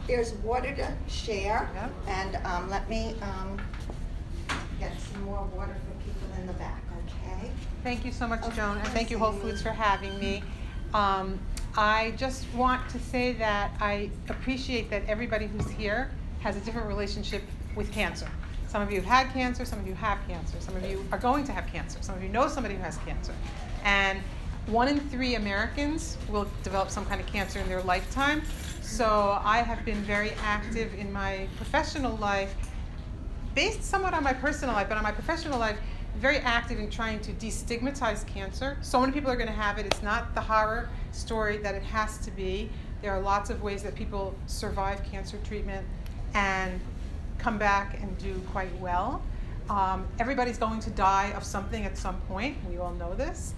there's water to share. Yep. And let me get some more water for people in the back, okay? Thank you so much, Of Joan, and thank you, course, Whole Amy. Foods, for having me. I just want to say that I appreciate that everybody who's here has a different relationship with cancer. Some of you have had cancer, some of you have cancer, some of you are going to have cancer, some of you know somebody who has cancer. And 1 in 3 Americans will develop some kind of cancer in their lifetime. So I have been very active in my professional life, based somewhat on my personal life, but on my professional life, very active in trying to destigmatize cancer. So many people are going to have it. It's not the horror story that it has to be. There are lots of ways that people survive cancer treatment and come back and do quite well. Everybody's going to die of something at some point. We all know this.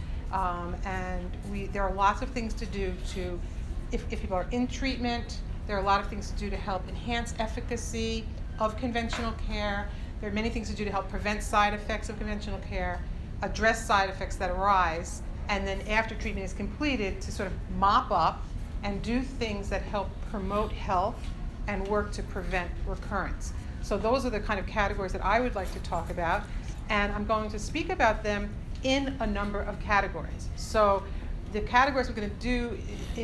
And there are lots of things to do to, if people are in treatment, there are a lot of things to do to help enhance efficacy of conventional care. There are many things to do to help prevent side effects of conventional care, address side effects that arise, and then after treatment is completed to sort of mop up and do things that help promote health and work to prevent recurrence. So those are the kind of categories that I would like to talk about, and I'm going to speak about them in a number of categories. So the categories we're going to do,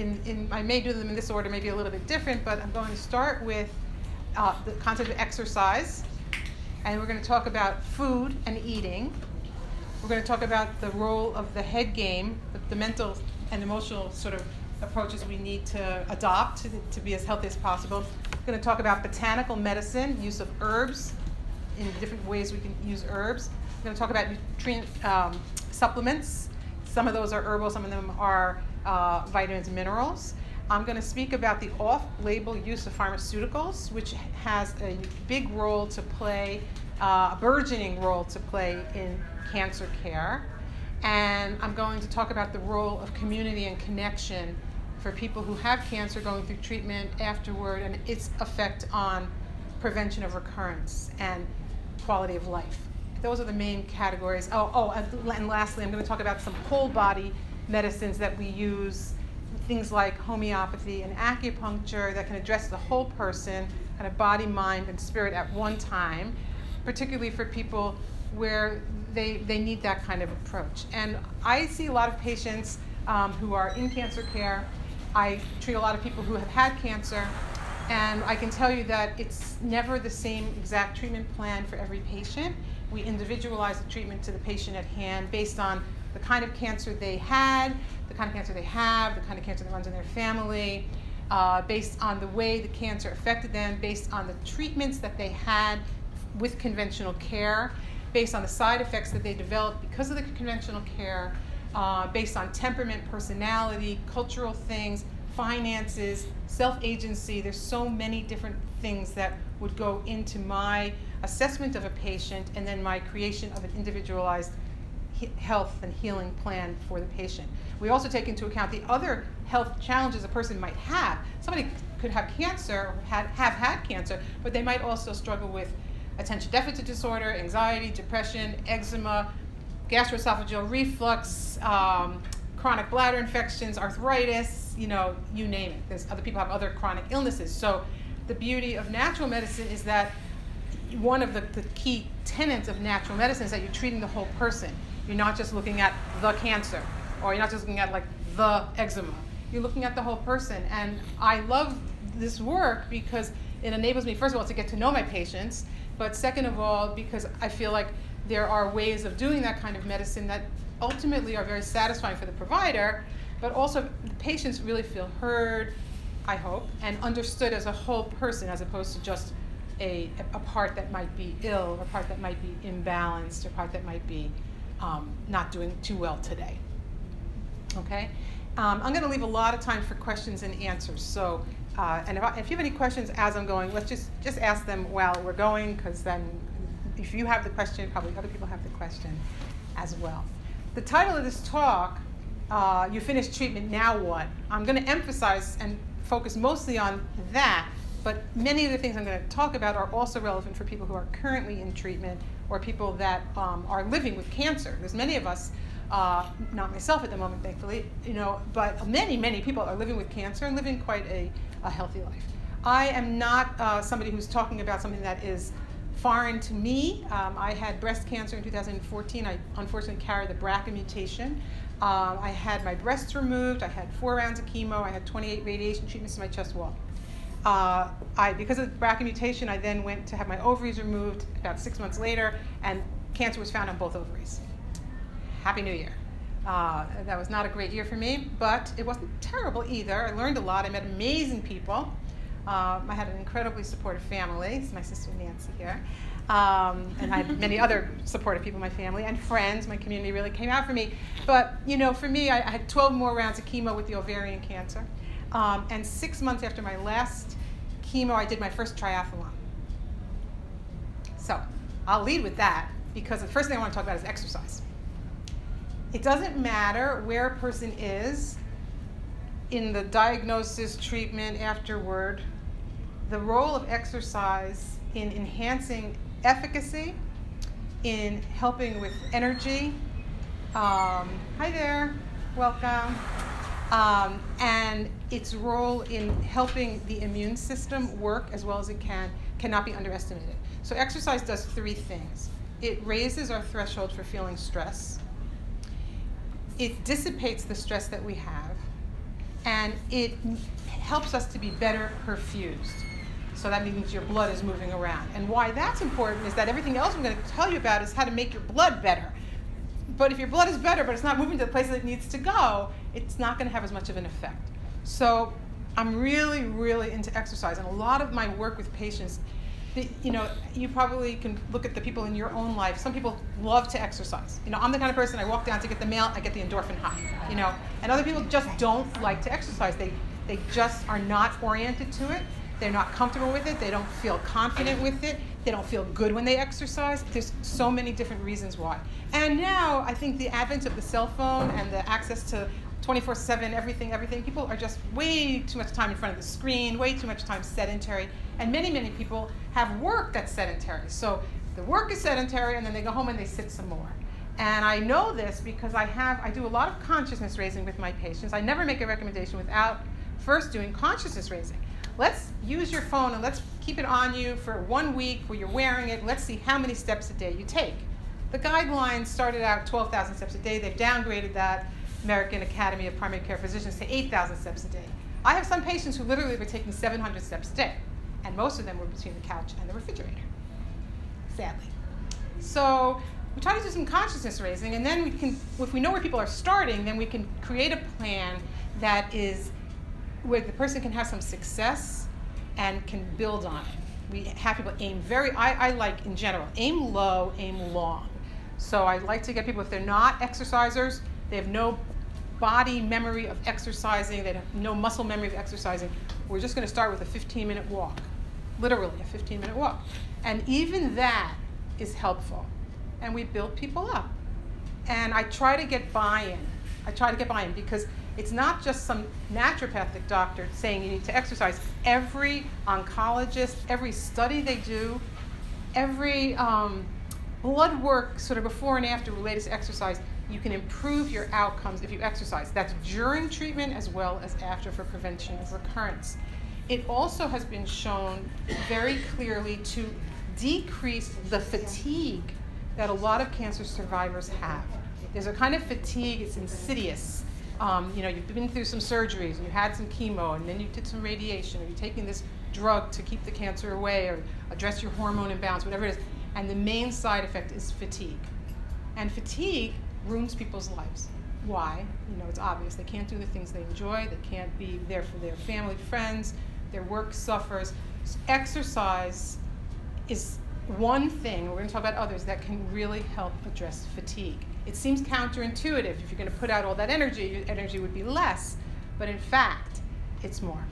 I may do them in this order, maybe a little bit different, but I'm going to start with the concept of exercise, and we're going to talk about food and eating. We're going to talk about the role of the head game, the mental and emotional sort of approaches we need to adopt to be as healthy as possible. We're going to talk about botanical medicine, use of herbs, in different ways we can use herbs. We're going to talk about nutrient supplements. Some of those are herbal, some of them are vitamins and minerals. I'm going to speak about the off-label use of pharmaceuticals, which has a big role to play, a burgeoning role to play in cancer care. And I'm going to talk about the role of community and connection for people who have cancer going through treatment afterward and its effect on prevention of recurrence and quality of life. Those are the main categories. And lastly, I'm going to talk about some whole body medicines that we use, things like homeopathy and acupuncture that can address the whole person, kind of body, mind, and spirit at one time, particularly for people where they need that kind of approach. And I see a lot of patients who are in cancer care. I treat a lot of people who have had cancer, and I can tell you that it's never the same exact treatment plan for every patient. We individualize the treatment to the patient at hand based on the kind of cancer they had, the kind of cancer they have, the kind of cancer that runs in their family, based on the way the cancer affected them, based on the treatments that they had with conventional care, based on the side effects that they developed because of the conventional care, based on temperament, personality, cultural things, finances, self-agency. There's so many different things that would go into my assessment of a patient and then my creation of an individualized health and healing plan for the patient. We also take into account the other health challenges a person might have. Somebody could have cancer or have had cancer, but they might also struggle with attention deficit disorder, anxiety, depression, eczema, gastroesophageal reflux, chronic bladder infections, arthritis, you name it. There's other people have other chronic illnesses. So the beauty of natural medicine is that one of the key tenets of natural medicine is that you're treating the whole person. You're not just looking at the cancer, or you're not just looking at like the eczema. You're looking at the whole person. And I love this work because it enables me, first of all, to get to know my patients, but second of all, because I feel like there are ways of doing that kind of medicine that ultimately are very satisfying for the provider, but also the patients really feel heard, I hope, and understood as a whole person as opposed to just a part that might be ill, or a part that might be imbalanced, or a part that might be not doing too well today. Okay? I'm going to leave a lot of time for questions and answers. So, and if you have any questions as I'm going, let's just ask them while we're going, because then if you have the question, probably other people have the question as well. The title of this talk, You Finished Treatment, Now What? I'm going to emphasize and focus mostly on that, but many of the things I'm going to talk about are also relevant for people who are currently in treatment or people that are living with cancer. There's many of us, not myself at the moment, thankfully, but many people are living with cancer and living quite a healthy life. I am not somebody who's talking about something that is foreign to me. I had breast cancer in 2014. I unfortunately carried the BRCA mutation. I had my breasts removed. I had 4 rounds of chemo. I had 28 radiation treatments to my chest wall. Because of the BRCA mutation, I then went to have my ovaries removed about 6 months later, and cancer was found on both ovaries. Happy New Year. That was not a great year for me, but it wasn't terrible either. I learned a lot. I met amazing people. I had an incredibly supportive family. It's my sister Nancy here. And I had many other supportive people in my family, and friends. My community really came out for me. But, for me, I had 12 more rounds of chemo with the ovarian cancer. And 6 months after my last chemo, I did my first triathlon. So I'll lead with that, because the first thing I want to talk about is exercise. It doesn't matter where a person is in the diagnosis, treatment, afterward. The role of exercise in enhancing efficacy, in helping with energy. Hi there, welcome. And its role in helping the immune system work as well as it cannot be underestimated. So exercise does 3 things. It raises our threshold for feeling stress. It dissipates the stress that we have, and it helps us to be better perfused. So that means your blood is moving around. And why that's important is that everything else I'm going to tell you about is how to make your blood better. But if your blood is better, but it's not moving to the places it needs to go, it's not going to have as much of an effect. So I'm really, really into exercise. And a lot of my work with patients, you probably can look at the people in your own life. Some people love to exercise. I'm the kind of person, I walk down to get the mail, I get the endorphin high, And other people just don't like to exercise. They just are not oriented to it. They're not comfortable with it. They don't feel confident with it. They don't feel good when they exercise. There's so many different reasons why. And now I think the advent of the cell phone and the access to 24/7, everything, people are just way too much time in front of the screen, way too much time sedentary. And many, many people have work that's sedentary. So the work is sedentary, and then they go home and they sit some more. And I know this because I do a lot of consciousness raising with my patients. I never make a recommendation without first doing consciousness raising. Let's use your phone and let's keep it on you for 1 week where you're wearing it. Let's see how many steps a day you take. The guidelines started out 12,000 steps a day. They've downgraded that, American Academy of Primary Care Physicians, to 8,000 steps a day. I have some patients who literally were taking 700 steps a day, and most of them were between the couch and the refrigerator, sadly. So we try to do some consciousness raising, and then if we know where people are starting, then we can create a plan that is where the person can have some success and can build on it. We have people aim I like, in general, aim low, aim long. So I like to get people, if they're not exercisers, they have no body memory of exercising, they have no muscle memory of exercising, we're just going to start with a 15-minute walk. Literally, a 15-minute walk. And even that is helpful. And we build people up. And I try to get buy-in. Because it's not just some naturopathic doctor saying you need to exercise. Every oncologist, every study they do, every blood work sort of before and after related to exercise, you can improve your outcomes if you exercise. That's during treatment as well as after for prevention of recurrence. It also has been shown very clearly to decrease the fatigue that a lot of cancer survivors have. There's a kind of fatigue, it's insidious. You've been through some surgeries, and you had some chemo, and then you did some radiation, or you're taking this drug to keep the cancer away, or address your hormone imbalance, whatever it is. And the main side effect is fatigue. And fatigue ruins people's lives. Why? It's obvious. They can't do the things they enjoy. They can't be there for their family, friends. Their work suffers. Exercise is one thing, we're going to talk about others, that can really help address fatigue. It seems counterintuitive. If you're going to put out all that energy, your energy would be less, but in fact, it's more.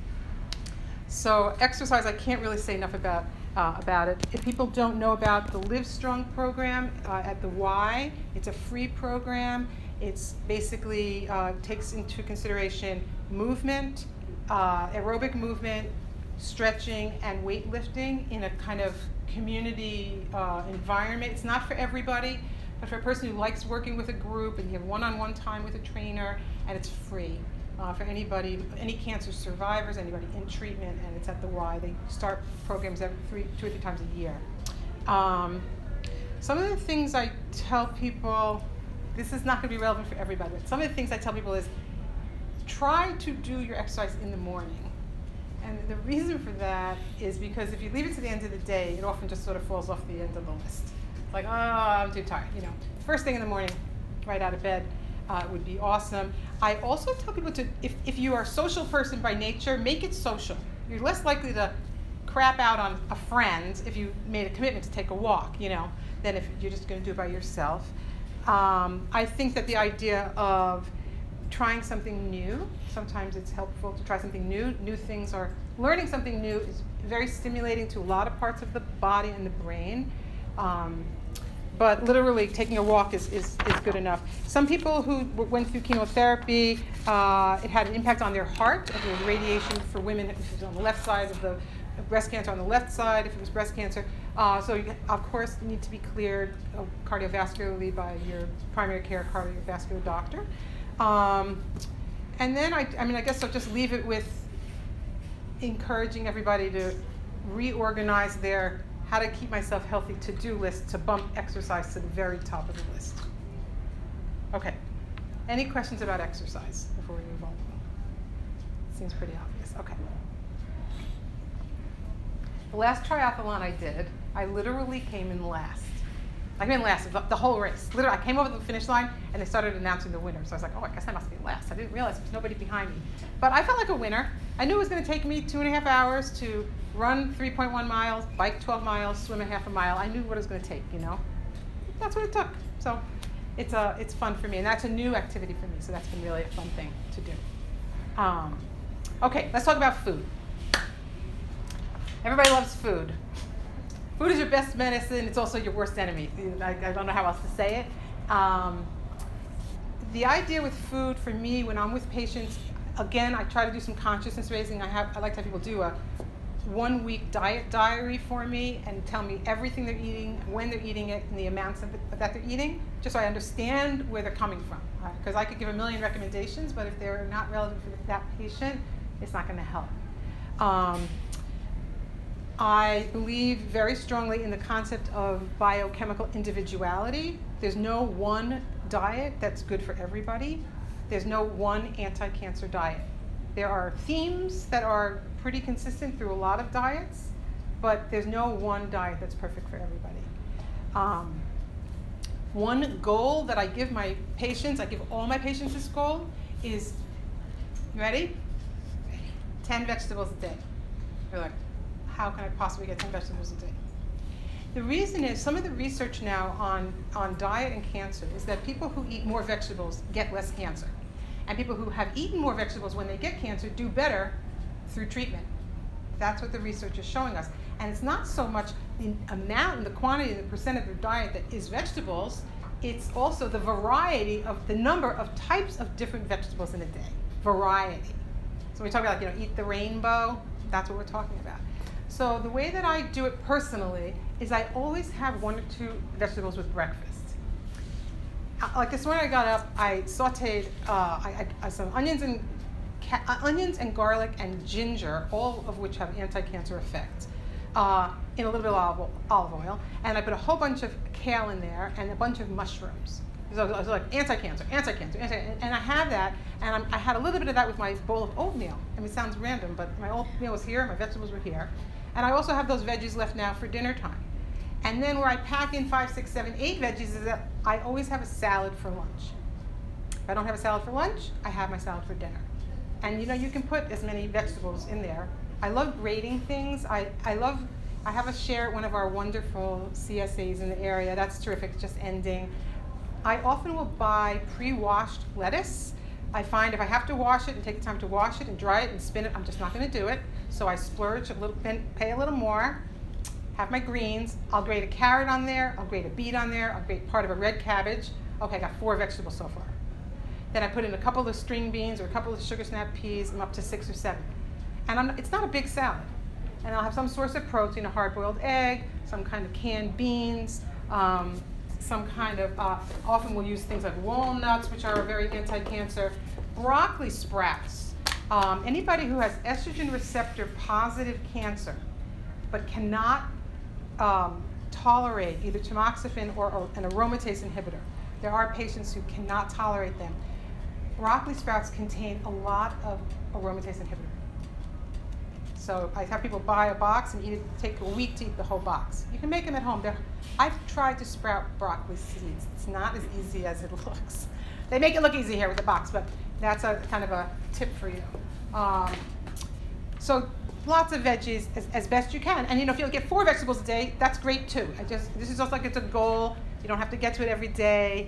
So exercise, I can't really say enough about it. If people don't know about the Live Strong program at the Y, it's a free program. It's basically takes into consideration movement, aerobic movement, stretching, and weightlifting in a kind of community environment. It's not for everybody, but for a person who likes working with a group, and you have one-on-one time with a trainer, and it's free. for anybody, any cancer survivors, anybody in treatment, and it's at the Y. They start programs two or three times a year. Some of the things I tell people, this is not going to be relevant for everybody, but some of the things I tell people is try to do your exercise in the morning. And the reason for that is because if you leave it to the end of the day, it often just sort of falls off the end of the list. Like, oh, I'm too tired. First thing in the morning, right out of bed. Would be awesome. I also tell people to, if you are a social person by nature, make it social. You're less likely to crap out on a friend if you made a commitment to take a walk, than if you're just going to do it by yourself. I think that the idea of trying something new, sometimes it's helpful to try something new. New things learning something new is very stimulating to a lot of parts of the body and the brain. But literally taking a walk is good enough. Some people who went through chemotherapy, it had an impact on their heart. There was radiation for women if it was on the left side of the breast cancer on the left side, if it was breast cancer. So you, of course, need to be cleared cardiovascularly by your primary care cardiovascular doctor. And then I guess I'll just leave it with encouraging everybody to reorganize their how to keep myself healthy to-do list to bump exercise to the very top of the list. Okay. Any questions about exercise before we move on? Seems pretty obvious. Okay. The last triathlon I did, I literally came in last. I came in last the whole race. Literally, I came over the finish line and they started announcing the winner. So I was like, oh, I guess I must be last. I didn't realize there was nobody behind me. But I felt like a winner. I knew it was going to take me 2.5 hours to run 3.1 miles, bike 12 miles, swim a half a mile. I knew what it was going to take, That's what it took. So it's fun for me. And that's a new activity for me. So that's been really a fun thing to do. Okay, let's talk about food. Everybody loves food. Food is your best medicine. It's also your worst enemy. I don't know how else to say it. The idea with food for me, when I'm with patients, again, I try to do some consciousness raising. I like to have people do a 1-week diet diary for me and tell me everything they're eating, when they're eating it, and the amounts of it that they're eating, just so I understand where they're coming from. Because I could give a million recommendations, but if they're not relevant for that patient, it's not going to help. I believe very strongly in the concept of biochemical individuality. There's no one diet that's good for everybody. There's no one anti-cancer diet. There are themes that are pretty consistent through a lot of diets, but there's no one diet that's perfect for everybody. One goal that I give my patients, I give all my patients this goal, is, you ready? 10 vegetables a day. You're like, how can I possibly get 10 vegetables a day? The reason is some of the research now on diet and cancer is that people who eat more vegetables get less cancer. And people who have eaten more vegetables when they get cancer do better through treatment. That's what the research is showing us. And it's not so much the amount and the quantity and the percent of their diet that is vegetables, it's also the variety of the number of types of different vegetables in a day. Variety. So we talk about eat the rainbow, that's what we're talking about. So the way that I do it personally is I always have 1 or 2 vegetables with breakfast. Like this morning I got up, I sauteed some onions and garlic and ginger, all of which have anti-cancer effects, in a little bit of olive oil. And I put a whole bunch of kale in there and a bunch of mushrooms. So it was like anti-cancer. And I have that, and I had a little bit of that with my bowl of oatmeal. I mean, it sounds random, but my oatmeal was here, my vegetables were here. And I also have those veggies left now for dinner time. And then where I pack in 5, 6, 7, 8 veggies is that I always have a salad for lunch. If I don't have a salad for lunch, I have my salad for dinner. And you can put as many vegetables in there. I love grating things. I have a share at one of our wonderful CSAs in the area. That's terrific, just ending. I often will buy pre-washed lettuce. I find if I have to wash it and take the time to wash it and dry it and spin it, I'm just not going to do it. So I splurge a little, pay a little more, have my greens. I'll grate a carrot on there. I'll grate a beet on there. I'll grate part of a red cabbage. Okay, I got 4 vegetables so far. Then I put in a couple of string beans or a couple of sugar snap peas. I'm up to 6 or 7. And it's not a big salad. And I'll have some source of protein, a hard-boiled egg, some kind of canned beans, some kind of, often we'll use things like walnuts, which are very anti-cancer, broccoli sprouts. Anybody who has estrogen receptor positive cancer but cannot tolerate either tamoxifen or an aromatase inhibitor. There are patients who cannot tolerate them. Broccoli sprouts contain a lot of aromatase inhibitor. So I have people buy a box and take a week to eat the whole box. You can make them at home. I've tried to sprout broccoli seeds. It's not as easy as it looks. They make it look easy here with the box, but that's a kind of a tip for you. So lots of veggies as best you can. And if you'll get 4 vegetables a day, that's great too. This is just like it's a goal. You don't have to get to it every day.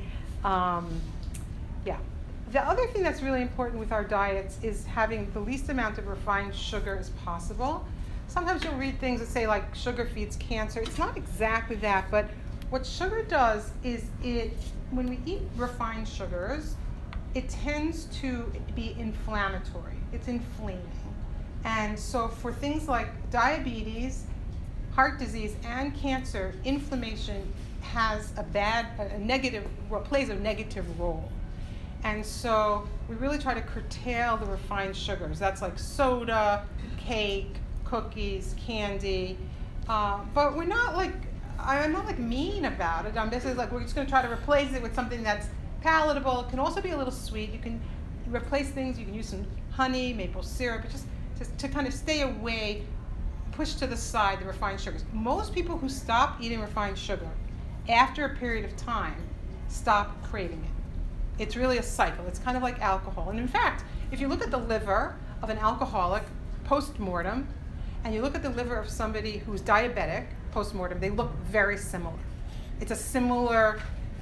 Yeah. The other thing that's really important with our diets is having the least amount of refined sugar as possible. Sometimes you'll read things that say like sugar feeds cancer. It's not exactly that, but what sugar does is when we eat refined sugars, it tends to be inflammatory. It's inflaming. And so for things like diabetes, heart disease, and cancer, inflammation has plays a negative role. And so we really try to curtail the refined sugars. That's like soda, cake, cookies, candy. But I'm not like mean about it. I'm basically like, we're just going to try to replace it with something that's palatable. It can also be a little sweet. You can replace things. You can use some honey, maple syrup, but just to kind of stay away, push to the side the refined sugars. Most people who stop eating refined sugar after a period of time stop craving it. It's really a cycle. It's kind of like alcohol. And in fact, if you look at the liver of an alcoholic post-mortem, and you look at the liver of somebody who's diabetic post-mortem, they look very similar. It's a similar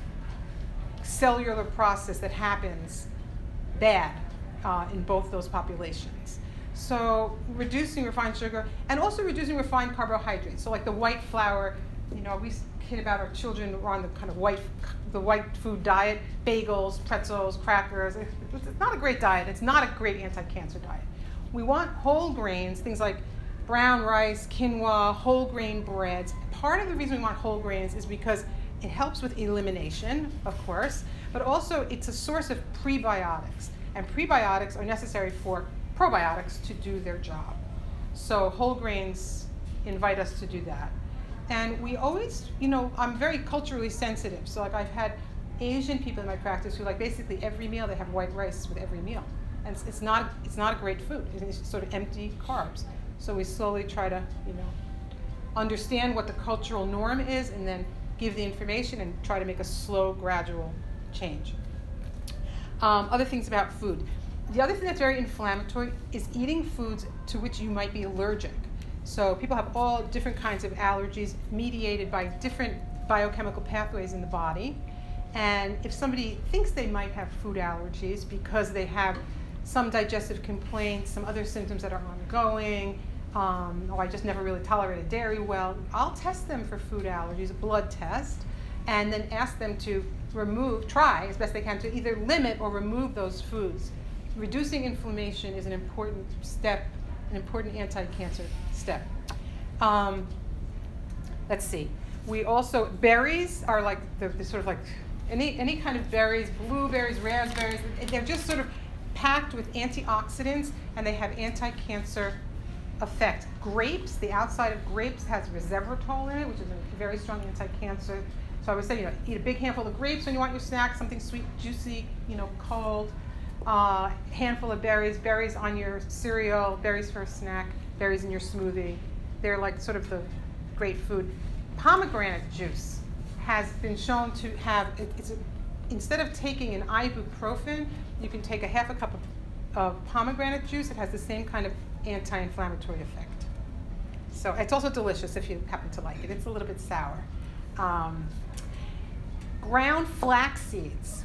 cellular process that happens bad in both those populations. So reducing refined sugar and also reducing refined carbohydrates. So like the white flour, we kid about our children who are on the kind of the white food diet, bagels, pretzels, crackers. It's not a great diet. It's not a great anti-cancer diet. We want whole grains, things like brown rice, quinoa, whole grain breads. Part of the reason we want whole grains is because it helps with elimination, of course, but also it's a source of prebiotics. And prebiotics are necessary for probiotics to do their job. So whole grains invite us to do that. And we always, I'm very culturally sensitive. So like I've had Asian people in my practice who like basically every meal they have white rice with every meal. And it's not a great food. It's sort of empty carbs. So we slowly try to, understand what the cultural norm is and then give the information and try to make a slow, gradual change. Other things about food. The other thing that's very inflammatory is eating foods to which you might be allergic. So people have all different kinds of allergies mediated by different biochemical pathways in the body. And if somebody thinks they might have food allergies because they have some digestive complaints, some other symptoms that are ongoing, I just never really tolerated dairy well, I'll test them for food allergies, a blood test, and then ask them to try as best they can to either limit or remove those foods. Reducing inflammation is an important step, an important anti-cancer step. Let's see. We also, berries are like the sort of like any kind of berries, blueberries, raspberries, they're just sort of packed with antioxidants and they have anti-cancer effect. Grapes, the outside of grapes has resveratrol in it, which is a very strong anti-cancer. So I would say, eat a big handful of grapes when you want your snack, something sweet, juicy, cold. Handful of berries on your cereal, berries for a snack, berries in your smoothie. They're like sort of the great food. Pomegranate juice has been shown to have, instead of taking an ibuprofen, you can take a half a cup of pomegranate juice. It has the same kind of anti-inflammatory effect. So it's also delicious if you happen to like it. It's a little bit sour. Ground flax seeds.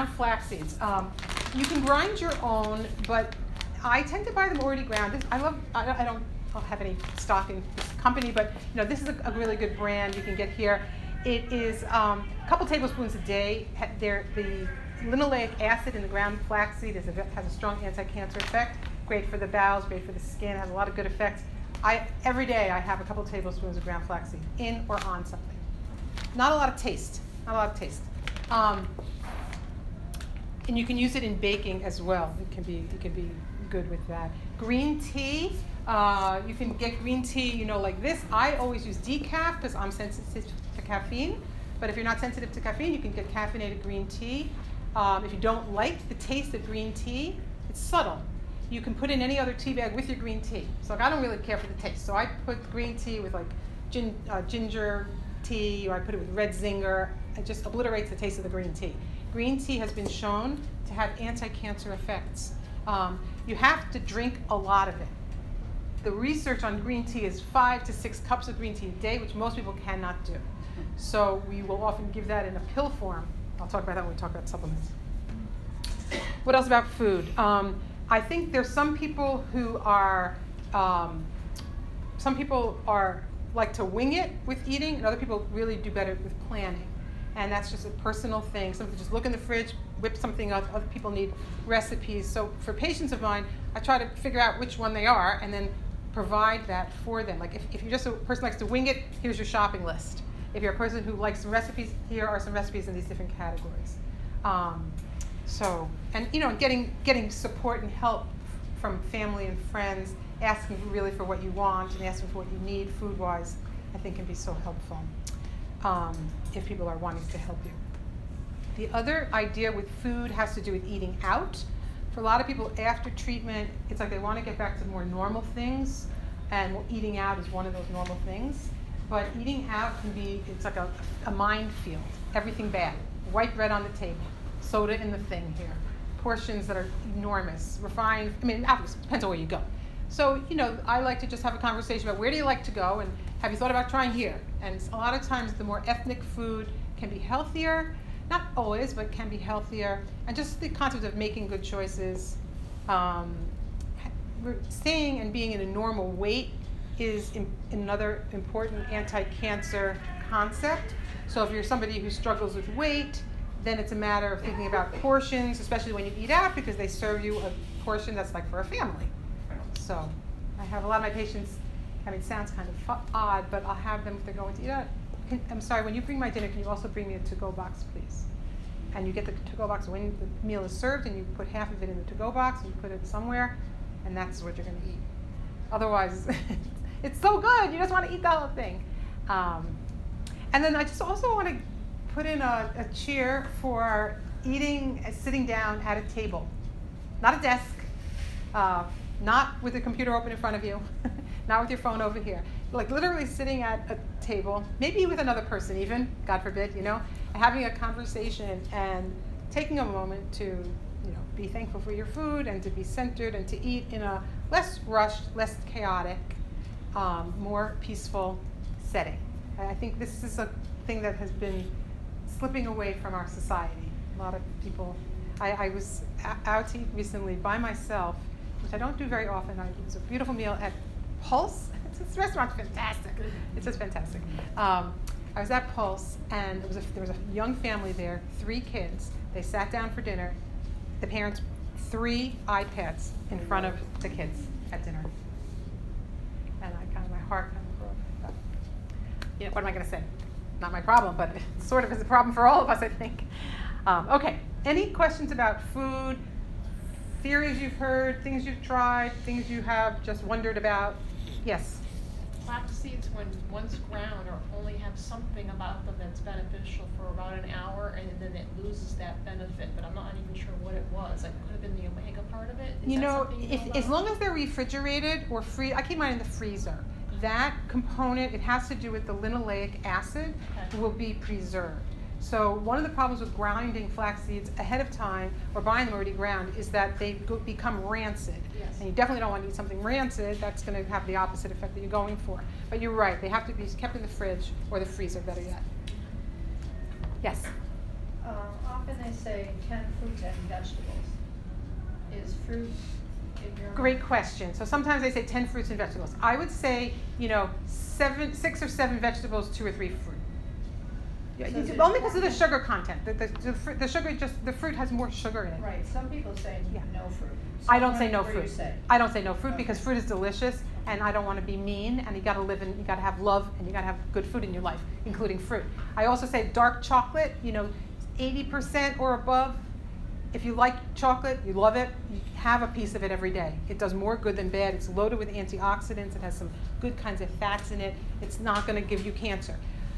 You can grind your own, but I tend to buy them already ground. I don't have any stock in this company, but this is a really good brand you can get here. It is a couple tablespoons a day. The linoleic acid in the ground flaxseed has a strong anti-cancer effect. Great for the bowels, great for the skin, has a lot of good effects. Every day I have a couple tablespoons of ground flaxseed in or on something. Not a lot of taste. And you can use it in baking as well. It can be good with that. Green tea, you can get green tea, like this. I always use decaf because I'm sensitive to caffeine. But if you're not sensitive to caffeine, you can get caffeinated green tea. If you don't like the taste of green tea, it's subtle. You can put in any other tea bag with your green tea. So I don't really care for the taste. So I put green tea with like ginger tea, or I put it with red zinger. It just obliterates the taste of the green tea. Green tea has been shown to have anti-cancer effects. You have to drink a lot of it. The research on green tea is 5 to 6 cups of green tea a day, which most people cannot do. So we will often give that in a pill form. I'll talk about that when we talk about supplements. What else about food? I think there's some people who are, like to wing it with eating, and other people really do better with planning. And that's just a personal thing. Some people just look in the fridge, whip something up. Other people need recipes. So for patients of mine, I try to figure out which one they are and then provide that for them. Like if you're just a person who likes to wing it, here's your shopping list. If you're a person who likes some recipes, here are some recipes in these different categories. Getting support and help from family and friends, asking really for what you want and asking for what you need food-wise, I think can be so helpful if people are wanting to help you. The other idea with food has to do with eating out. For a lot of people after treatment, it's like they want to get back to more normal things, and eating out is one of those normal things. But eating out it's like a minefield, everything bad. White bread on the table, soda in the thing here, portions that are enormous, refined, obviously, depends on where you go. So, I like to just have a conversation about where do you like to go, and have you thought about trying here? And a lot of times the more ethnic food can be healthier, not always, but can be healthier. And just the concept of making good choices, staying and being in a normal weight is another important anti-cancer concept. So if you're somebody who struggles with weight, then it's a matter of thinking about portions, especially when you eat out, because they serve you a portion that's like for a family. So I have a lot of my patients, it sounds kind of odd, but I'll have them if they're going to eat out. I'm sorry, when you bring my dinner, can you also bring me a to-go box, please? And you get the to-go box when the meal is served, and you put half of it in the to-go box, and you put it somewhere, and that's what you're going to eat. Otherwise, it's so good, you just want to eat the whole thing. And then I just also want to put in a cheer for sitting down at a table. Not a desk, not with a computer open in front of you, not with your phone over here. Like literally sitting at a table, maybe with another person even, God forbid, and having a conversation and taking a moment to, be thankful for your food and to be centered and to eat in a less rushed, less chaotic, more peaceful setting. I think this is a thing that has been slipping away from our society. A lot of people, I was out to eat recently by myself, which I don't do very often. It was a beautiful meal at Pulse. This restaurant's fantastic. It's just fantastic. I was at Pulse, and there was a young family there, 3 kids. They sat down for dinner. The parents, 3 iPads in front of the kids at dinner. And my heart kind of broke. What am I going to say? Not my problem, but it sort of is a problem for all of us, I think. Okay, any questions about food, theories you've heard, things you've tried, things you have just wondered about? Yes? Flax seeds, when once ground, only have something about them that's beneficial for about an hour, and then it loses that benefit. But I'm not even sure what it was. It could have been the omega part of it. As long as they're refrigerated or I keep mine in the freezer. That component, it has to do with the linoleic acid, will be preserved. So one of the problems with grinding flax seeds ahead of time or buying them already ground is that they become rancid. Yes. And you definitely don't want to eat something rancid. That's going to have the opposite effect that you're going for. But you're right. They have to be kept in the fridge or the freezer, better yet. Yes? Often they say 10 fruits and vegetables. Is fruit in your... Great question. So sometimes they say 10 fruits and vegetables. I would say, 6 or 7 vegetables, 2 or 3 fruit. Yeah, So only because of the sugar content. The sugar the fruit has more sugar in it. Right. Some people say no fruit. So I don't say no what do fruit. you say? I don't say no fruit Okay. because fruit is delicious, and I don't want to be mean. And you got to have love, and you got to have good food in your life, including fruit. I also say dark chocolate. 80% or above if you like chocolate, you love it, you have a piece of it every day. It does more good than bad. It's loaded with antioxidants. It has some good kinds of fats in it. It's not going to give you cancer.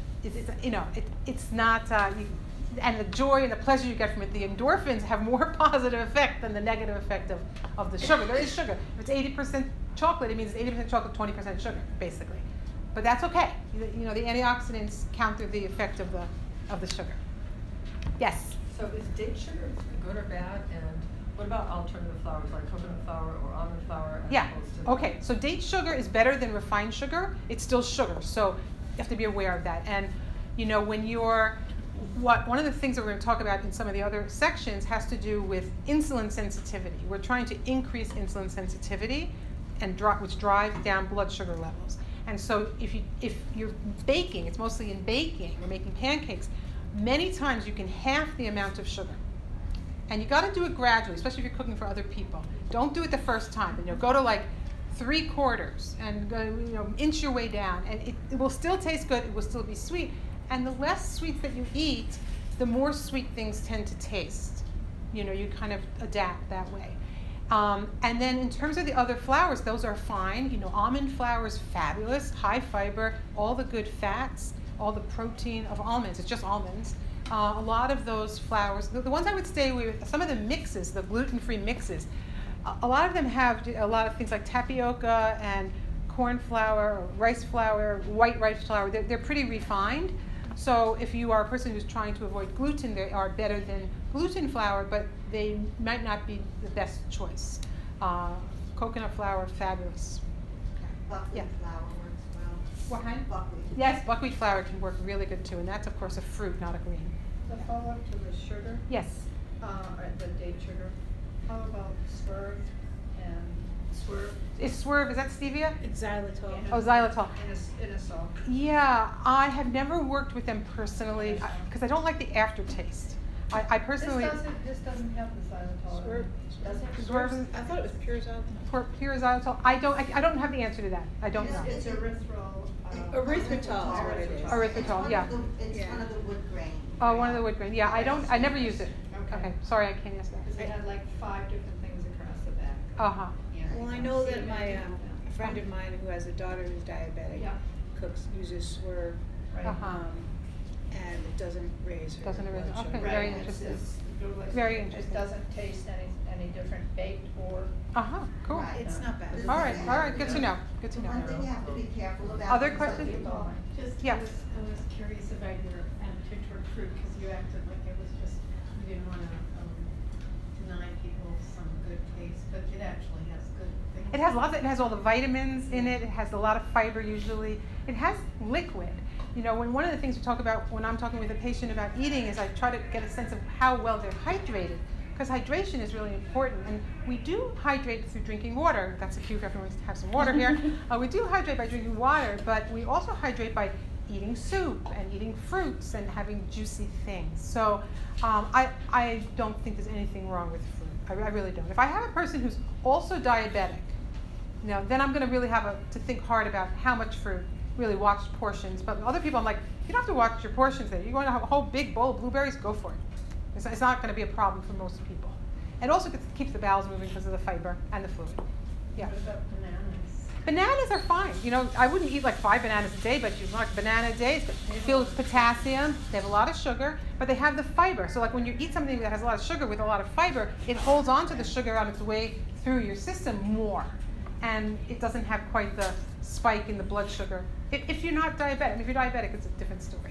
It's not, and the joy and the pleasure you get from it, the endorphins have more positive effect than the negative effect of the sugar. There is sugar. If it's 80% chocolate, it means it's 80% chocolate, 20% sugar, basically. But that's okay. The antioxidants counter the effect of the sugar. Yes? So is date sugar good or bad? And what about alternative flours like coconut flour or almond flour? As Yeah. opposed to Okay. So date sugar is better than refined sugar. It's still sugar. So you have to be aware of that. And when one of the things that we're going to talk about in some of the other sections has to do with insulin sensitivity. We're trying to increase insulin sensitivity, which drives down blood sugar levels. And so if you're baking, it's mostly in baking, or making pancakes, many times you can half the amount of sugar. And you got to do it gradually, especially if you're cooking for other people. Don't do it the first time. Go to like 3/4 and go, inch your way down. And it will still taste good. It will still be sweet. And the less sweets that you eat, the more sweet things tend to taste. You kind of adapt that way. And then in terms of the other flours, those are fine. Almond flour is fabulous, high fiber, all the good fats, all the protein of almonds. It's just almonds. A lot of those flours, the ones I would stay with, some of the mixes, the gluten-free mixes, a lot of them have a lot of things like tapioca and corn flour, or rice flour, white rice flour. They're pretty refined. So if you are a person who's trying to avoid gluten, they are better than gluten flour, but they might not be the best choice. Coconut flour, fabulous. Buckwheat Yeah. flour works well. What kind? Buckwheat. Yes, buckwheat flour can work really good too, and that's of course a fruit, not a green. The follow-up to the sugar, Yes. or the date sugar, how about Swerve and Swerve? Is Swerve, is that stevia? It's xylitol. Oh, xylitol. In a salt. Yeah, I have never worked with them personally because I don't like the aftertaste. I personally This doesn't have the xylitol. Swerve. Does it? Swerve, I thought it was pure xylitol. pure xylitol. I don't have the answer to that. I don't know. It's erythritol. Erythritol is what it is. Erythritol, yeah. It's Yeah. one of the wood grain. Oh, one of the wood grain. Yeah, I never use it. Okay, sorry, I can't answer Because it that. had like 5 different things across the back. Uh-huh. Well, I know that a friend of mine who has a daughter who's diabetic Yeah. uses Swerve, Right. Uh-huh. and it doesn't raise her Doesn't raise- blood okay, sugar. very Right, interesting. it's Very It interesting. doesn't taste any different baked or. Uh-huh, cool. Right. It's not bad. All right, good to know, good to The one know. thing you have to be careful about. Other is questions? that Just, Yeah. I was curious about your attitude toward fruit, because you acted like it was just, you didn't wanna, deny people some good taste, but it actually has good things. It has all the vitamins in it. It has a lot of fiber usually. It has liquid. When one of the things we talk about when I'm talking with a patient about eating is I try to get a sense of how well they're hydrated, because hydration is really important. And we do hydrate through drinking water. That's a cue for everyone to have some water here. We do hydrate by drinking water, but we also hydrate by eating soup and eating fruits and having juicy things. So I don't think there's anything wrong with fruit. I really don't. If I have a person who's also diabetic, then I'm going to really have to think hard about how much fruit, really watch portions. But other people, I'm like, you don't have to watch your portions there. You want to have a whole big bowl of blueberries? Go for it. It's not going to be a problem for most people. It also keeps the bowels moving because of the fiber and the fluid. Yeah. What about bananas? Bananas are fine. I wouldn't eat like 5 bananas a day, but you like banana a day. It's filled with potassium. They have a lot of sugar, but they have the fiber. So like when you eat something that has a lot of sugar with a lot of fiber, it holds on to the sugar on its way through your system more. And it doesn't have quite the spike in the blood sugar. If you're not diabetic, if you're diabetic, it's a different story.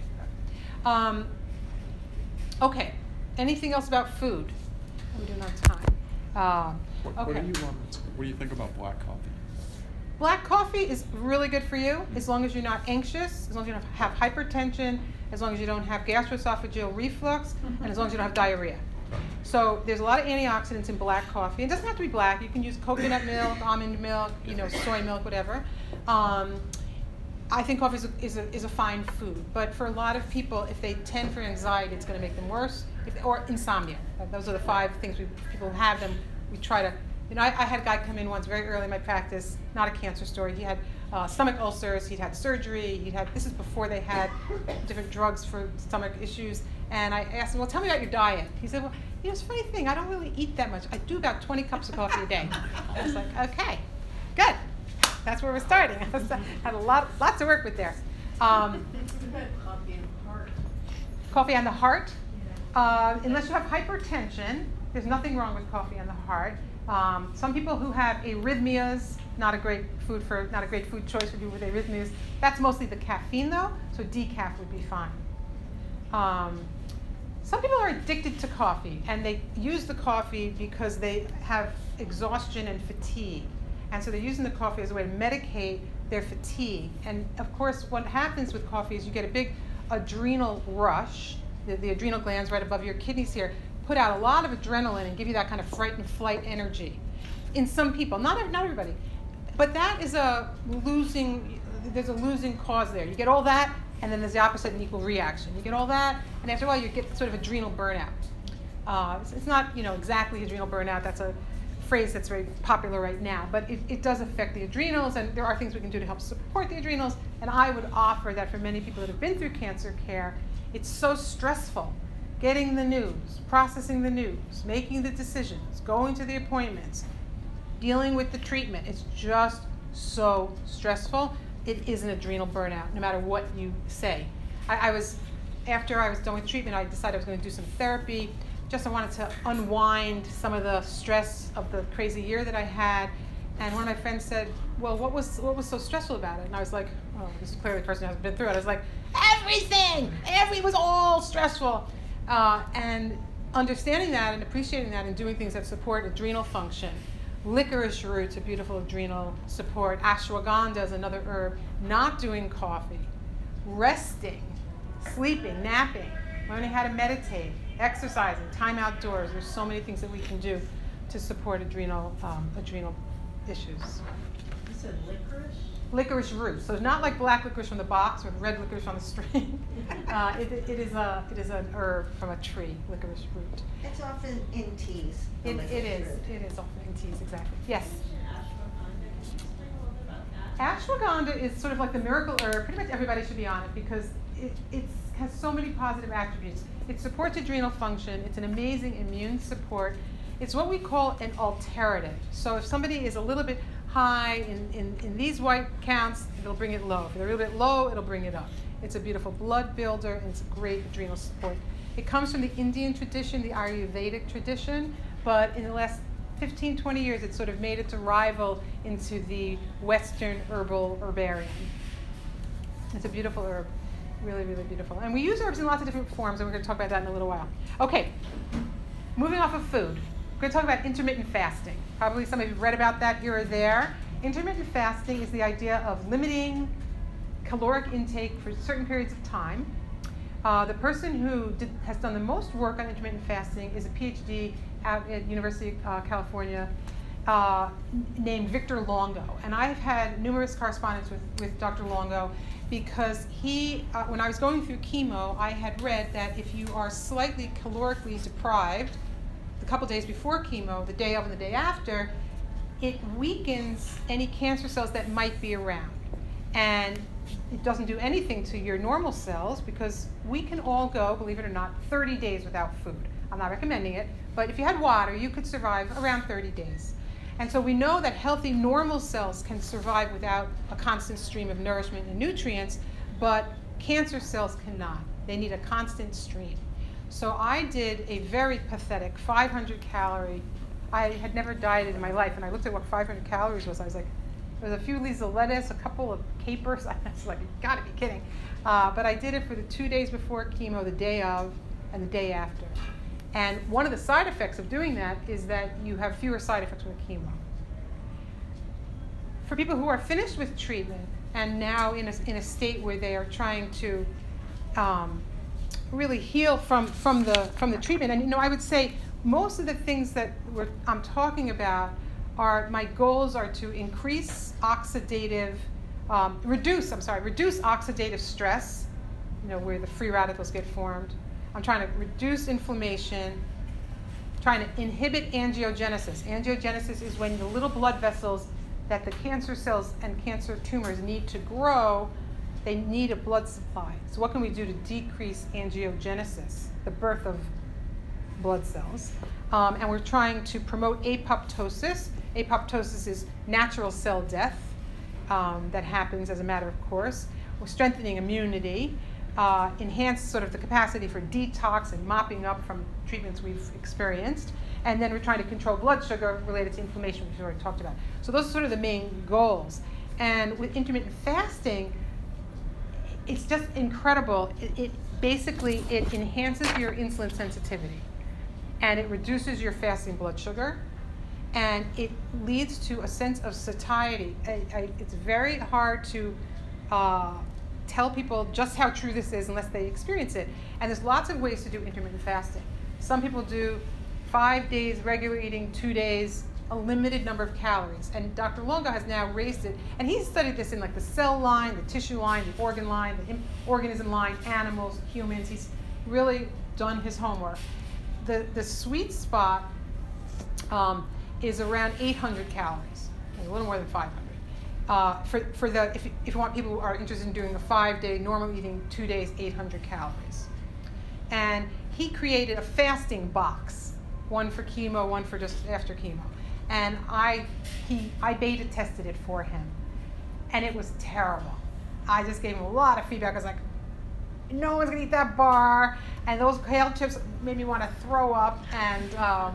Okay. Anything else about food? We're doing on time. What Okay. do you think about black coffee? Black coffee is really good for you as long as you're not anxious, as long as you don't have hypertension, as long as you don't have gastroesophageal reflux, and as long as you don't have diarrhea. So there's a lot of antioxidants in black coffee. It doesn't have to be black. You can use coconut milk, almond milk, soy milk, whatever. I think coffee is a fine food, but for a lot of people, if they tend for anxiety, it's going to make them worse, or insomnia. Those are the 5 things people have them. We try to. I had a guy come in once very early in my practice, not a cancer story. He had stomach ulcers. He'd had surgery. This is before they had different drugs for stomach issues. And I asked him, well, tell me about your diet. He said, well, it's a funny thing. I don't really eat that much. I do about 20 cups of coffee a day. I was like, okay, good. That's where we're starting. I had lots to work with there. What about coffee and heart? Coffee on the heart. Unless you have hypertension, there's nothing wrong with coffee on the heart. Some people who have arrhythmias, not a great food choice for people with arrhythmias. That's mostly the caffeine though, so decaf would be fine. Some people are addicted to coffee, and they use the coffee because they have exhaustion and fatigue. And so they're using the coffee as a way to medicate their fatigue. And of course, what happens with coffee is you get a big adrenal rush. The adrenal glands right above your kidneys here put out a lot of adrenaline and give you that kind of fright and flight energy. In some people, not everybody. But that is there's a losing cause there. You get all that, and then there's the opposite and equal reaction. You get all that, and after a while you get sort of adrenal burnout. It's not exactly adrenal burnout. That's a phrase that's very popular right now, but it does affect the adrenals, and there are things we can do to help support the adrenals. And I would offer that for many people that have been through cancer care, it's so stressful. Getting the news, processing the news, making the decisions, going to the appointments, dealing with the treatment. It's just so stressful. It is an adrenal burnout, no matter what you say. After I was done with treatment, I decided I was going to do some therapy. I wanted to unwind some of the stress of the crazy year that I had. And one of my friends said, well, what was so stressful about it? And I was like, oh, this is clearly a person who hasn't been through it. I was like, everything! It was all stressful. And understanding that and appreciating that and doing things that support adrenal function. Licorice root's a beautiful adrenal support. Ashwagandha is another herb. Not doing coffee. Resting. Sleeping. Napping. Learning how to meditate. Exercising. Time outdoors. There's so many things that we can do to support adrenal issues. You said licorice? Licorice root. So it's not like black licorice from the box or red licorice on the string. It is an herb from a tree, licorice root. It's often in teas. It is often in teas, exactly. Yes? Ashwagandha is sort of like the miracle herb. Pretty much everybody should be on it because it has so many positive attributes. It supports adrenal function. It's an amazing immune support. It's what we call an alterative. So if somebody is a little bit high in these white counts, it'll bring it low. If they're a little bit low, it'll bring it up. It's a beautiful blood builder, and it's a great adrenal support. It comes from the Indian tradition, the Ayurvedic tradition, but in the last 15, 20 years, it's sort of made its arrival into the Western herbarium. It's a beautiful herb. Really, really beautiful. And we use herbs in lots of different forms, and we're going to talk about that in a little while. Okay, moving off of food. We're going to talk about intermittent fasting. Probably some of you have read about that here or there. Intermittent fasting is the idea of limiting caloric intake for certain periods of time. The person who has done the most work on intermittent fasting is a PhD out at University of California named Victor Longo. And I've had numerous correspondence with Dr. Longo because when I was going through chemo, I had read that if you are slightly calorically deprived, a couple days before chemo, the day of and the day after, it weakens any cancer cells that might be around. And it doesn't do anything to your normal cells because we can all go, believe it or not, 30 days without food. I'm not recommending it, but if you had water, you could survive around 30 days. And so we know that healthy, normal cells can survive without a constant stream of nourishment and nutrients, but cancer cells cannot. They need a constant stream. So I did a very pathetic 500 calorie, I had never dieted in my life, and I looked at what 500 calories was. I was like, there was a few leaves of lettuce, a couple of capers. I was like, you gotta be kidding. But I did it for the 2 days before chemo, the day of, and the day after. And one of the side effects of doing that is that you have fewer side effects from the chemo. For people who are finished with treatment and now in a state where they are trying to really heal from the treatment, and I would say most of the things that I'm talking about my goals are to reduce oxidative stress, where the free radicals get formed. I'm trying to reduce inflammation, trying to inhibit angiogenesis. Angiogenesis is when the little blood vessels that the cancer cells and cancer tumors need to grow, they need a blood supply. So what can we do to decrease angiogenesis, the birth of blood cells? And we're trying to promote apoptosis. Apoptosis is natural cell death that happens as a matter of course. We're strengthening immunity, enhance sort of the capacity for detox and mopping up from treatments we've experienced. And then we're trying to control blood sugar related to inflammation, which we already talked about. So those are sort of the main goals. And with intermittent fasting, it's just incredible. It basically enhances your insulin sensitivity, and it reduces your fasting blood sugar, and it leads to a sense of satiety. It's very hard to tell people just how true this is unless they experience it. And there's lots of ways to do intermittent fasting. Some people do 5 days regular eating, 2 days, a limited number of calories. And Dr. Longo has now raised it, and he's studied this in like the cell line, the tissue line, the organ line, the organism line, animals, humans. He's really done his homework. The sweet spot is around 800 calories, a little more than 500. If you want people who are interested in doing a 5-day normal eating, 2 days, 800 calories. And he created a fasting box, one for chemo, one for just after chemo. And I beta tested it for him, and it was terrible. I just gave him a lot of feedback. I was like, no one's gonna eat that bar, and those kale chips made me want to throw up, and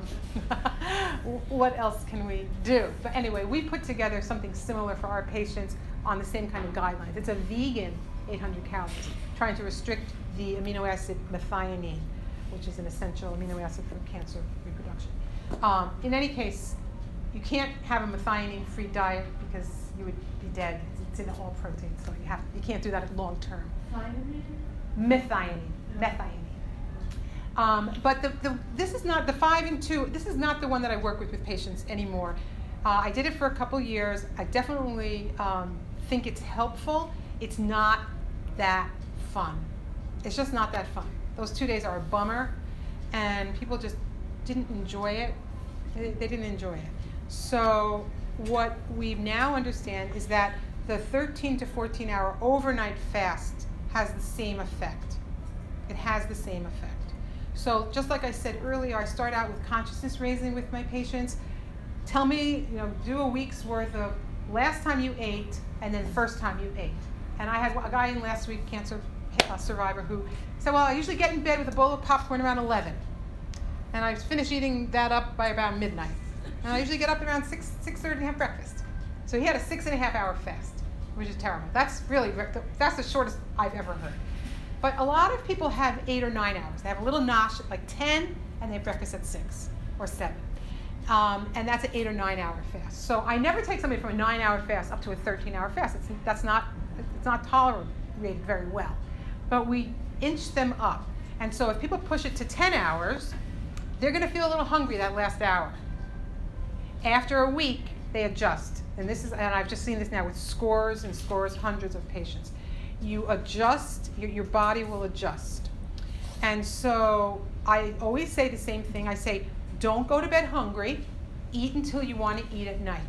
what else can we do? But anyway, we put together something similar for our patients on the same kind of guidelines. It's a vegan 800 calories, trying to restrict the amino acid methionine, which is an essential amino acid for cancer reproduction. In any case, you can't have a methionine-free diet because you would be dead. It's in all protein, so you can't do that long term. Methionine. But this is not the 5 and 2. This is not the one that I work with patients anymore. I did it for a couple years. I definitely think it's helpful. It's not that fun. It's just not that fun. Those 2 days are a bummer, and people just didn't enjoy it. They didn't enjoy it. So what we now understand is that the 13 to 14 hour overnight fast has the same effect. It has the same effect. So just like I said earlier, I start out with consciousness raising with my patients. Tell me, do a week's worth of last time you ate and then first time you ate. And I had a guy in last week, cancer survivor, who said, well, I usually get in bed with a bowl of popcorn around 11. And I finish eating that up by about midnight. And I usually get up around 6:30 and have breakfast. So he had a 6.5 hour fast, which is terrible. That's the shortest I've ever heard. But a lot of people have 8 or 9 hours. They have a little nosh at like 10, and they have breakfast at 6 or 7. And that's an 8 or 9 hour fast. So I never take somebody from a 9 hour fast up to a 13 hour fast. It's not tolerated very well. But we inch them up. And so if people push it to 10 hours, they're going to feel a little hungry that last hour. After a week, they adjust. And I've just seen this now with scores and scores, hundreds of patients. You adjust, your body will adjust. And so I always say the same thing. I say, don't go to bed hungry. Eat until you want to eat at night.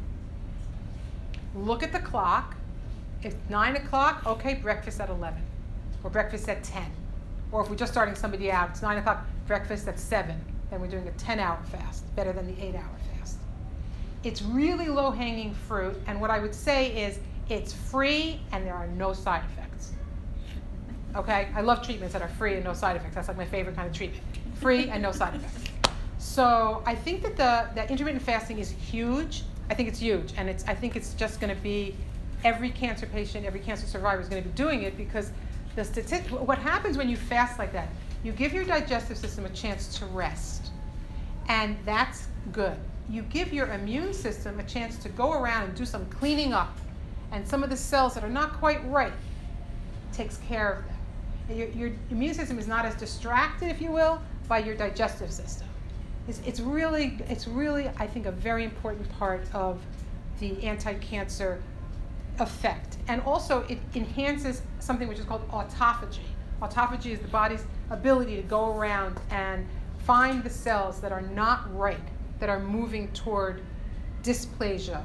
Look at the clock. If 9 o'clock, okay, breakfast at 11. Or breakfast at 10. Or if we're just starting somebody out, it's 9 o'clock, breakfast at 7. Then we're doing a 10-hour fast, better than the 8-hour fast. It's really low-hanging fruit, and what I would say is it's free and there are no side effects. Okay? I love treatments that are free and no side effects. That's like my favorite kind of treatment. Free and no side effects. So I think that the intermittent fasting is huge. I think it's huge, and I think it's just going to be every cancer patient, every cancer survivor is going to be doing it, because what happens when you fast like that, you give your digestive system a chance to rest, and that's good. You give your immune system a chance to go around and do some cleaning up, and some of the cells that are not quite right takes care of them. Your immune system is not as distracted, if you will, by your digestive system. It's really, I think, a very important part of the anti-cancer effect. And also, it enhances something which is called autophagy. Autophagy is the body's ability to go around and find the cells that are not right, that are moving toward dysplasia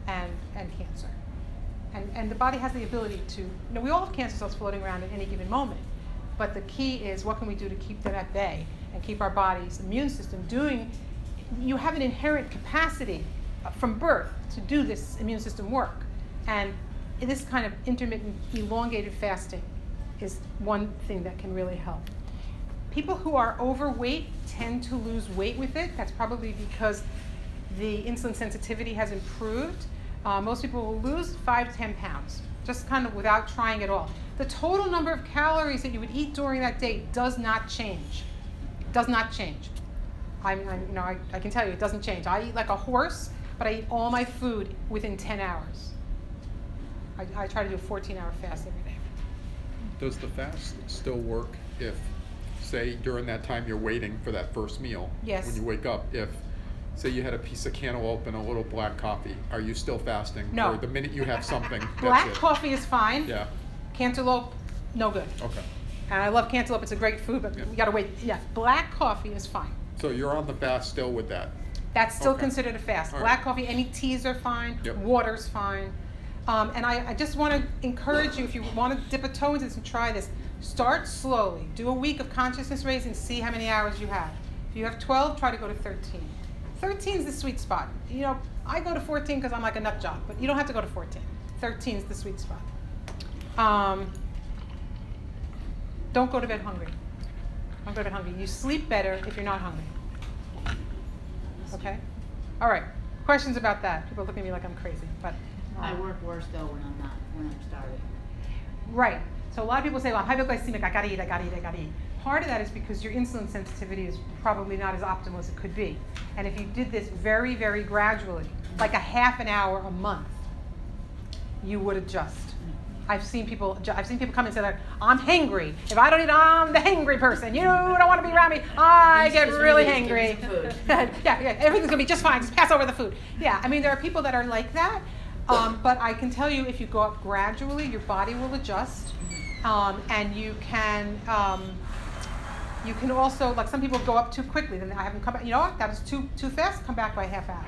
and cancer. And the body has the ability to, we all have cancer cells floating around at any given moment, but the key is what can we do to keep them at bay and keep our body's immune system doing, you have an inherent capacity from birth to do this immune system work. And this kind of intermittent elongated fasting is one thing that can really help. People who are overweight tend to lose weight with it. That's probably because the insulin sensitivity has improved. Most people will lose 5 to 10 pounds, just kind of without trying at all. The total number of calories that you would eat during that day does not change. Does not change. I can tell you it doesn't change. I eat like a horse, but I eat all my food within 10 hours. I try to do a 14-hour fast every day. Does the fast still work if, say, during that time you're waiting for that first meal? Yes. When you wake up, if, say, you had a piece of cantaloupe and a little black coffee, are you still fasting? No. Or the minute you have something, that's Black it? coffee is fine. Yeah. Cantaloupe, no good. Okay. And I love cantaloupe. It's a great food, but Yeah. you gotta wait. Yeah, black coffee is fine. So you're on the fast still with that? That's still Okay. considered a fast. All right. Black coffee, any teas are fine. Yep. Water's fine. And I just want to encourage you, if you want to dip a toe into this and try this, start slowly. Do a week of consciousness raising, see how many hours you have. If you have 12, try to go to 13. 13 is the sweet spot. I go to 14 because I'm like a nut job, but you don't have to go to 14. 13 is the sweet spot. Don't go to bed hungry. Don't go to bed hungry. You sleep better if you're not hungry. Okay? All right. Questions about that? People look at me like I'm crazy, but I work worse though when I'm starving. right. So a lot of people say, well, I'm hypoglycemic, I gotta eat. Part of that is because your insulin sensitivity is probably not as optimal as it could be. And if you did this very, very gradually, like a half an hour a month, you would adjust. I've seen people come and say that, I'm hangry. If I don't eat, I'm the hangry person. You don't want to be around me. I get really hangry. yeah, everything's gonna be just fine. Just pass over the food. Yeah, I mean, there are people that are like that. But I can tell you, if you go up gradually, your body will adjust, and you can also, like some people go up too quickly. Then I have them come back. You know what? That was too fast. Come back by half hour.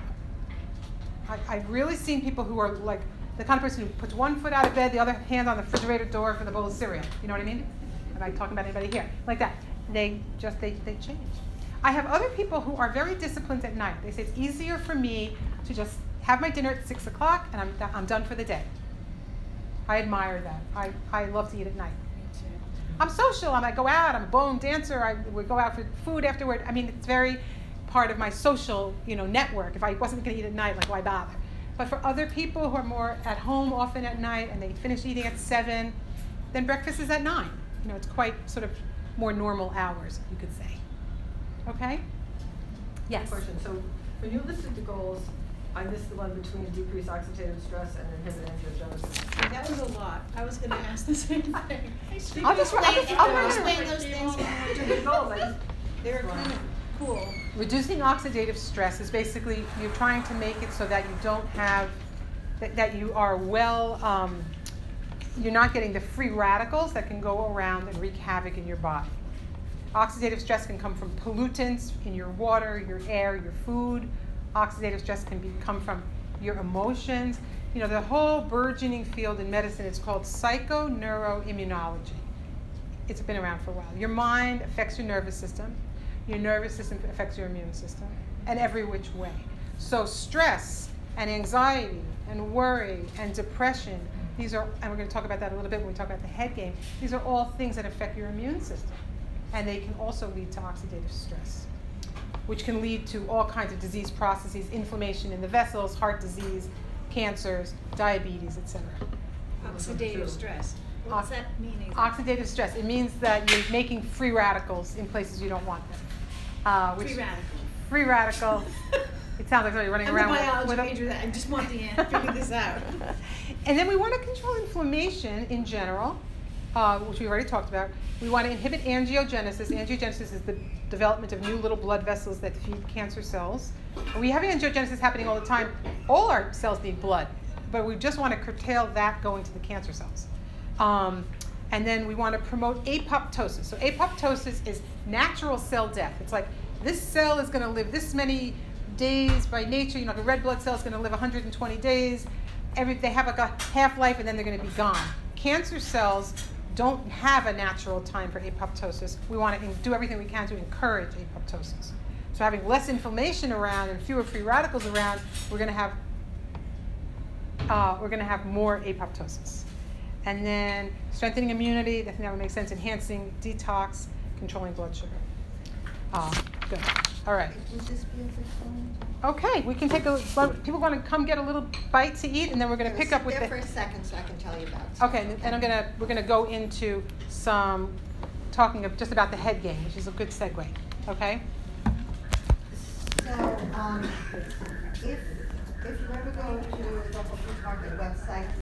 I've really seen people who are like the kind of person who puts one foot out of bed, the other hand on the refrigerator door for the bowl of cereal. You know what I mean? Am I talking about anybody here? Like that. They change. I have other people who are very disciplined at night. They say it's easier for me to just have my dinner at 6 o'clock and I'm done for the day. I admire that. I love to eat at night. I'm social. I go out. I'm a ballroom dancer. We go out for food afterward. I mean, it's very part of my social, network. If I wasn't going to eat at night, like, why bother? But for other people who are more at home often at night and they finish eating at 7, then breakfast is at 9. It's quite sort of more normal hours, you could say. Okay? Yes. Question. So when you listed the goals, I missed the one between decrease oxidative stress and inhibit angiogenesis. That was a lot. I was gonna ask the same thing. I'll just explain those things. The goals, They were kind of cool. Reducing oxidative stress is basically you're trying to make it so that you don't have, that you are you're not getting the free radicals that can go around and wreak havoc in your body. Oxidative stress can come from pollutants in your water, your air, your food. Oxidative stress can come from your emotions. The whole burgeoning field in medicine is called psychoneuroimmunology. It's been around for a while. Your mind affects your nervous system. Your nervous system affects your immune system, and every which way. So stress and anxiety and worry and depression, these are, and we're going to talk about that a little bit when we talk about the head game, these are all things that affect your immune system. And they can also lead to oxidative stress, which can lead to all kinds of disease processes, inflammation in the vessels, heart disease, cancers, diabetes, etc. Oxidative stress. What's that mean exactly? Oxidative stress. It means that you're making free radicals in places you don't want them. Free radical. Free radical. It sounds like somebody running I'm around a biology with a major. I just want to figure this out. And then we want to control inflammation in general, which we already talked about. We want to inhibit angiogenesis. Angiogenesis is the development of new little blood vessels that feed cancer cells. We have angiogenesis happening all the time. All our cells need blood, but we just want to curtail that going to the cancer cells. And then we want to promote apoptosis. So apoptosis is natural cell death. It's like this cell is going to live this many days by nature. You know, the red blood cell is going to live 120 days. They have like a half-life and then they're going to be gone. Cancer cells don't have a natural time for apoptosis. We want to do everything we can to encourage apoptosis. So having less inflammation around and fewer free radicals around, we're going to have more apoptosis. And then strengthening immunity, I think that would make sense, enhancing detox, controlling blood sugar. Good. All right. Would this be a good phone? Okay, we can take people want to come get a little bite to eat, and then we're going to pick up with Sit there the. for a second so I can tell you about it. Okay, and we're gonna go into some talking of just about the head game, which is a good segue. Okay. So, if you ever go to the local food market website,